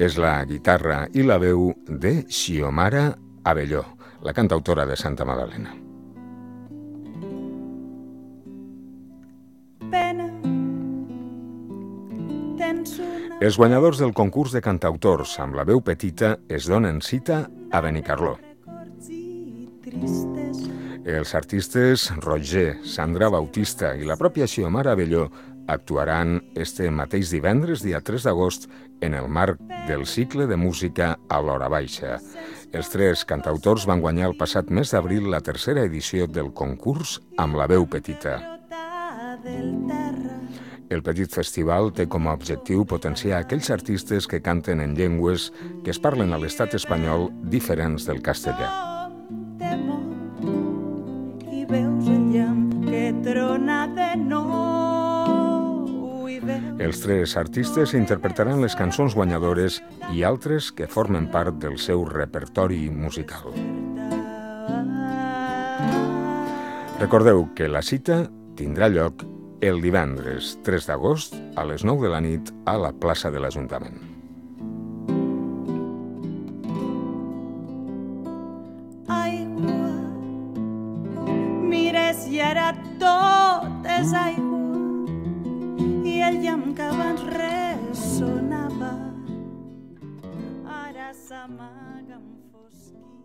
és la guitarra i la veu de Xiomara Abelló, la cantautora de Santa Magdalena. Els guanyadors del concurs de cantautors amb la veu petita es donen cita a Benicarló. Els artistes Roger, Sandra Bautista i la pròpia Xiomara Abelló actuaran este mateix divendres, dia 3 d'agost, en el marc del cicle de música a l'Hora Baixa. Els tres cantautors van guanyar el passat mes d'abril la tercera edició del concurs amb la veu petita. El petit festival té com a objectiu potenciar aquells artistes que canten en llengües que es parlen a l'estat espanyol diferents del castellà. Els tres artistes interpretaran les cançons guanyadores i altres que formen part del seu repertori musical. Recordeu que la cita tindrà lloc el divendres 3 d'agost a les 9 de la nit a la plaça de l'Ajuntament. Aigua, mires i ara tot és aigua i el llamp que abans ressonava ara s'amaga en fosquir.